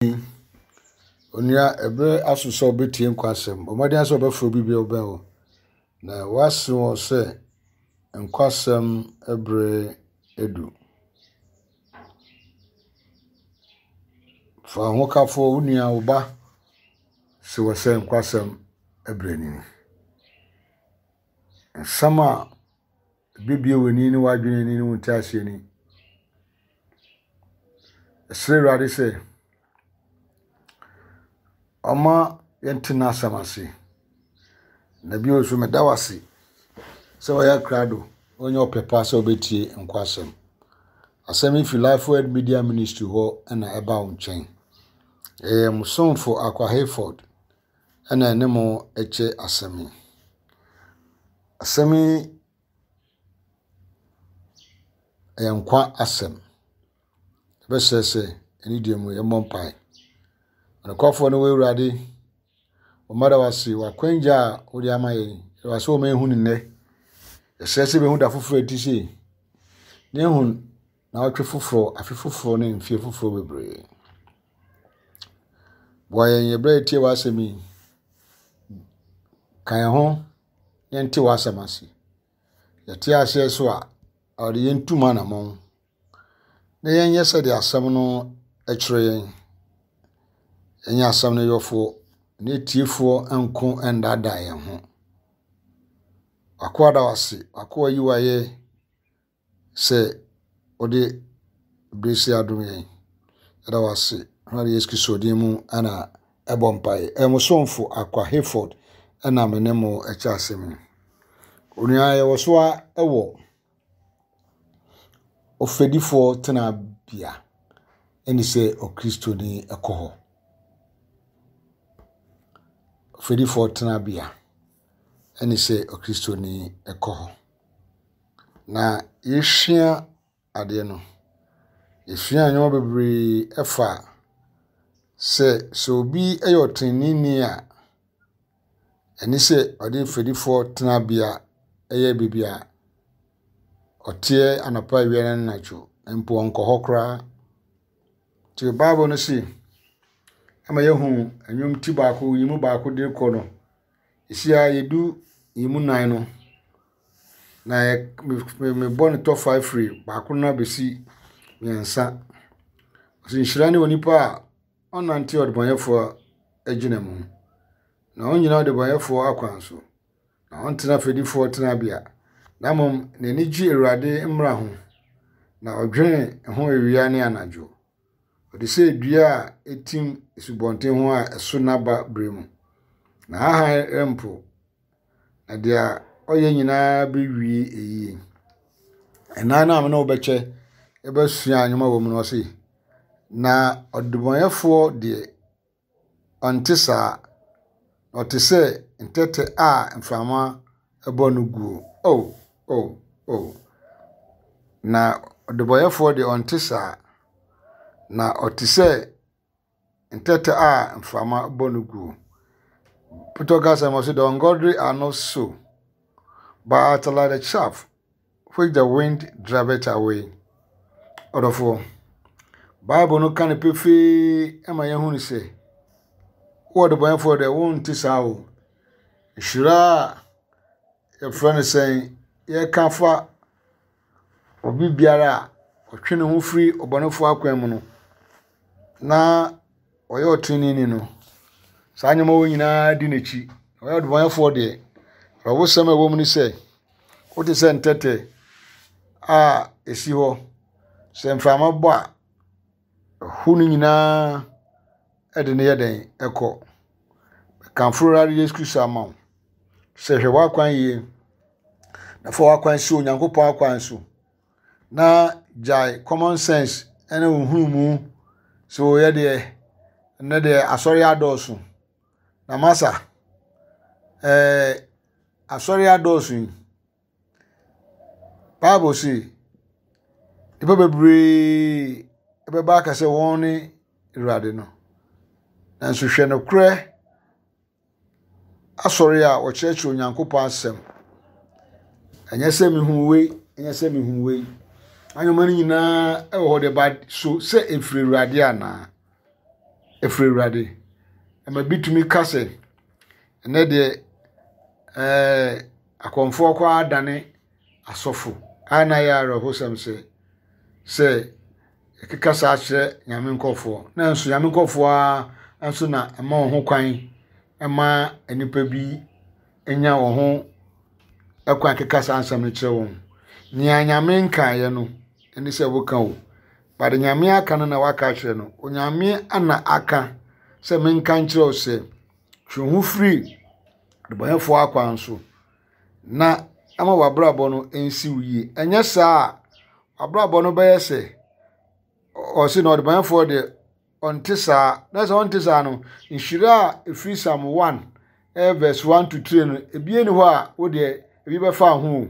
Onia ebe asuso betie nkwasem omade aso befro bibia obawo na waso se nkwasem ebre edu fa hokafo unia oba se wose nkwasem ebre ni sama bibia weni ni wadwene ni wontiase ni esrewade se Oma yentina samasi na bi osu medawasi se waya krado onye opepa se obetie nkwasem asemi fi Life Word Media Ministry ho na eba onchen musonfo Akwa Hayford na enemo eche asemi enkwa asem be sese eni diemu yemompai na kwafo no wewurade o madawasi wakwanja odi amaye waso me hu ne sese be hu da foforo etisi ne hu na otwe foforo afefoforo ne mfie foforo bebre boye yebre tie wasemi kan ho yente wasamasi yete ase so a odi yentuma na mon ne yenye se de asem no ekire enya asam ne yofo ne tiefo enko endada ye ho akwada wase akwa yiwaye se ode bresi adum ye da wase na Yesu Kristo dimu ana ebompai emusonfo Akwa Hayford ana menemo echa asem onia ye wosoa ewo ofedifo tena bia eni se o Kristo ni ekoho ofedifo tena bia eni se o Kristo ni ekoho na yehia ade no yehia anyo bebre efa se obi eyotenini a eni se ode fedifo tena bia eye bibia otie anapa wiere nacho empo onkoho kra ti Bible no si ama yehu anwum ti baako yimu baako de kono isia yedu yimu nan no na me bon to 5 free baako na besi nyansa sinshirani onipa onanti odbonyefo aginemu na onyina odbonyefo akwanso na ontena fedifo tena bia na mom ne nigi Awurade mmra ho na odwene ho ewia ne anajo odise dua etim subonten ho a eso naba bremu na aha empo na dia oye nyina bewie eyi enana amna obeche ebasua anyoma wo mu no se na odbonyefo de ontisa otise ntete a mfama ebonugu na odbonyefo de ontisa na otise ntete a mfama bonugu Putogasa must say the ungodly are not so, but like the chaff which the wind driveth away. Odofo Bible no can pefe ema yehunu se what the boy for the won tisao shira your friend saying ye kanfa obi biara otwene ho free obonofo akwan mu no na oye otwene no sanyoma wo nyina di nechi oye odbonyefo de rawo sema wo mu ni se o ti se ntete a esi ho se mfama bo a hunu nyina ede ne yeden eko kanfura Yesu Kristo amaw se hwe wakwan ye na fo wakwan si onyankopon akwan so na jai common sense ene ohunu mu so ye de ne de asori adosu na masa asori adosu Bible si the bebre ebeba ka se won ni Awurade no nanso hwe no kre asori a wo cheche onyankopon asem anya se mi huwe anyoma ni nyina e ho de bad so se efiri Awurade ana efiri Awurade ama bitumi kase ene de akonfo kwa adane asofo ana ya rohosam se ekikasa ahye nyame nkofo na nso nyame nkofo a nso na ema ho kwan ema enipa bi enya wo ho ekwan kikasa ansam ne kire wo nya nyame nkan ye no eni se wo kan wo bade nyame aka no na waka kire no onyame ana aka se menkan kire wo se twe ho free de boyefo akwan so na ama wabrabo no ensi wiye enye saa wabrabo no be yese o se no de boyefo de onte saa na se onte saa no nhira efiri Psalm 1 verse 1 to 3 no ebie ni ho a wo de ebi be fa ho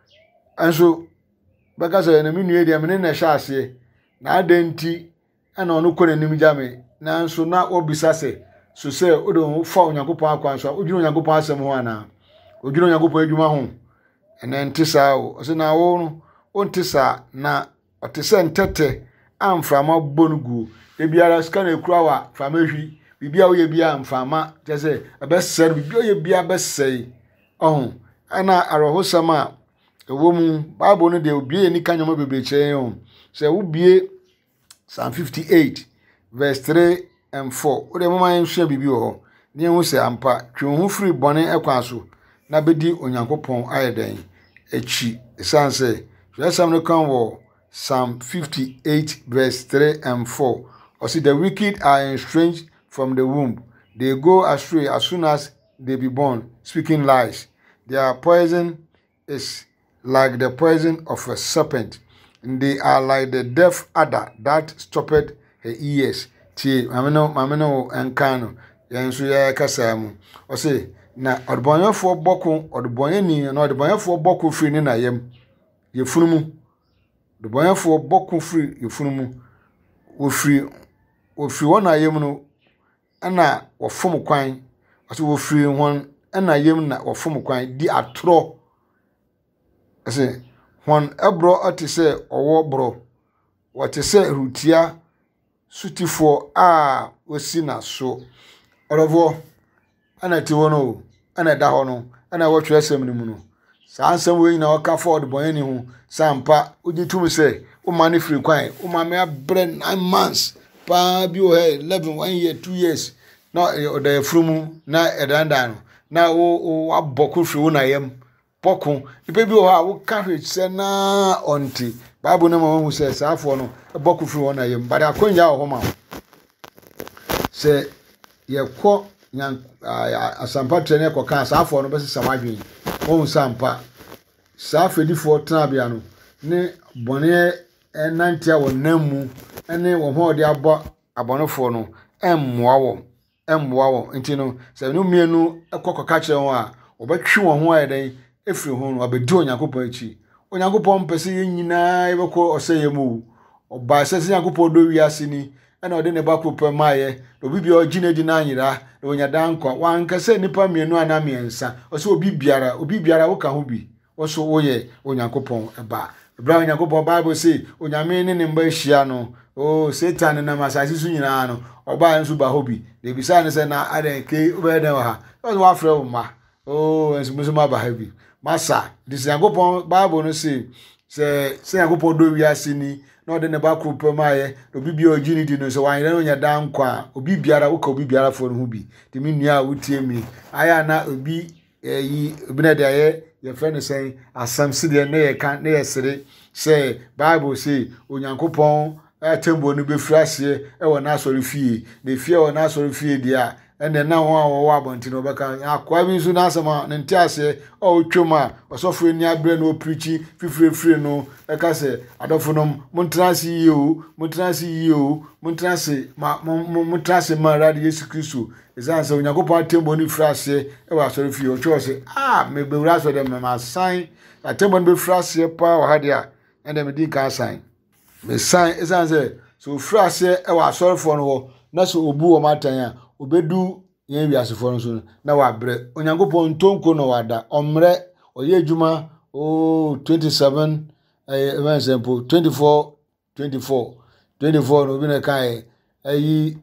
enso beka se na menu de me na hya ase na adenti ana ono kɔ nanim jame na nso na obisa se so se o de fa Onyankopɔn akwan so odwino Onyankopɔn asɛm ho ana odwino Onyankopɔn adwuma ho ene nte saa o se na wo no onte saa na otese ntete amframa bonugu ebiara ska na ekura wa fama hwi bibia wo ye bia amfama tese ebeser bibia ye bia besei ohun ana arohosama ewo mu Bible no de obie ni kanyoma bebreche o se wo bie Psalm 58 verse 3 and 4 o de mama nhwe bibi ho ne hu se ampa twe ho free bone ekwan so na bedi Onyankopɔn ayeden echi sanse Sam no kan wo Psalm 58 verse 3 and 4 or see the wicked are estranged from the womb, they go astray as soon as they be born, speaking lies. Their poison is like the poison of a serpent, and they are like the deaf adder that stopped her ears. Mamino and Kano, Yansuya Kasamu. Or say, na odbonya for boku, odbonya ni, and odbonya for boku free in I am. Ye funumu. The boy for boku free, ye funumu. O free one I am no, ana or form quine, as we free one, and I am not or form quine, di atro. I say, one ebro at say or war bro, what to say, rutia, suti for we sinna so. Or of war, and I tiwono, and I dahono, and I watch resem. Some way na waka for the boy anyhow. Sampa, udi to me say, o money free quine, o mamma brain 9 months, pa bi o 11 1 year 2 years. No the frumu na edandano. Na o aboku free una yem. Poko, the baby o ha wo carriage say na onti. Bible na mo hu say sa afo no aboku free una yem. But akonya o homa. Say ye kɔ nyan asampa trene kɔ kan sa afo no be sesa wadwen. O sampa sa fedifo tenabia no ne bone enantia wonamu ene wo ho de abo abonofo no emmoa wo nti no se no mienu ekokoka kire ho a obetwe wo ho ayeden efiri ho no abedi Onyankopɔn achi Onyankopɔn pese yenyina ebekɔ oseye mu oba sese Onyankopɔn do wiase ni ena ode ne bakopɛ maaye obi bia ogina di na anyira na onya dankwa wankase nipa mienu ana miensa ose obi biara wo ka ho bi oso woye Onyankopɔn eba bra Onyankopɔn Bible say onyame ne mba hia no o Satan na masasi su nyina no oba nso ba hobi de bisa ne se na adenke obeden ha o wa frɛ wo ma o enso muso ma ba habi masa dis Onyankopɔn Bible no say se Onyankopɔn do wiase ni na ode ne ba kropɛ maaye obi bia ogini di no so wan re onya dankwa obi biara wo ka obi biara fo no ho bi de me nua wotie mi aya na obi yi obina de aye ye friend say asam si de na ye kan na ye sere say Bible say Onyankopɔn atembo no be frase e wo na asori fie na fie wo na asori fie dia ene na ho a wo abonti no beka akwa bi nso na asama ne ntiase o twoma osofo ni abre no preachi fifrefre no eka se adofo no montrase yio montrase ma radio Yesu Kristo ezanse Onyankopɔn atembo ni frase e wo asori fie o twa se me be wura so de me sign atembo no be frase pa o ha dia ende me din ka sign me sign ezanse so frase e wo asori fo no ho na so obu o matan a obedu yen wiasefo no so na wabre Onyankopɔn tonko no wada omre oye adwuma 27 example 24 no bi na kai ayi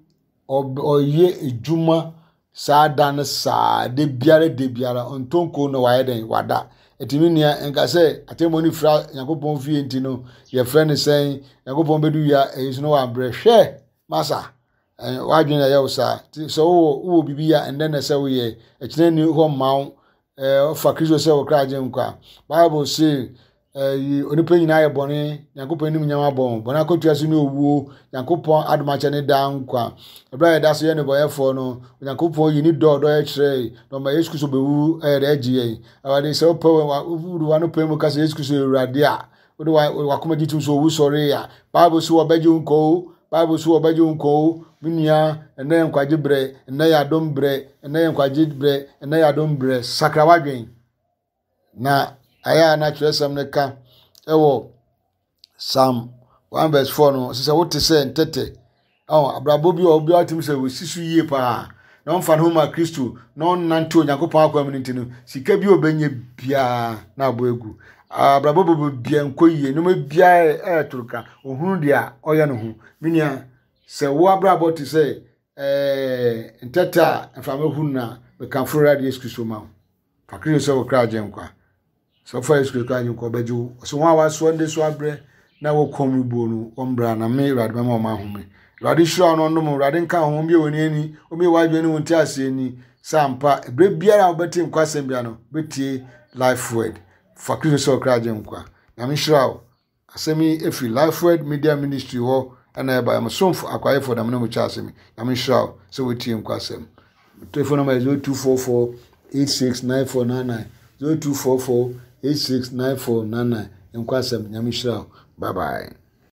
oye ejuma saa da no saa de biara ontonko no waye den wada etimi nia enka se atemoni fra yakopon fie nti no ye frɛ ne sen yakopon bedu ya eyiso no wa brehwe masa wadwen ya usa so wo bibia and then say we ekine ni ho mawo fa Kristo se wo kra agyen kwa Bible say onipa nyina ye bone yakopon nim nyama bon bona kotua so ne owuo yakopon adomache ne dan kwa ebra da so ye ne boyefo no yakopon yini do ye kire no ma Yesu Kristo bewu re agye awade se wo pawe wa no pemu ka se Yesu Kristo ewurade a wo wa koma gitu so wu sori ya Bible so wo bagye nko Bible so wo bagye nko minia ene nkwaje bre ene ya dom bre ene nkwaje bre ene ya dom bre sakra wadwen na aya na kyerɛsɛm ne ka ɛwɔ Psalm 1 verse 4 no sɛ wote sɛ ntete abrabo bi obi atim sɛ wosisu yie pa na onfa no ma Kristo na onnante Onyankopɔn akwam ne ntino sika bi obenye bia na abo egu abrabo bobo bia nkoyie no ma bia turuka ohunu dia ɔyɛ no ho minia sɛ wo abrabo te sɛ ntete a mfa mahunu na bekamfo radio Yesu Kristo ma fa Kristo sɛ wo kra agyen kwa so far Yesu Kristo agyen kwa bɛgye so wa waso nde so abrɛ na wo komu bo no ombra na me radbe ma ma home radi shira no ndom radi nka ho bi woni ani omi wadwe ni wonti ase ni sampa ebre biara obetim kwasem bia no betie life word fa Kristo so kra agyen kwa na me shira o asemi efi life word media ministry ho ana ba am somfo akwaye for dam na mu cha asemi na me shira o so wetie kwasem telephone number is 0244 869499 0244 869499 nkwasem nyame shira. Bye bye.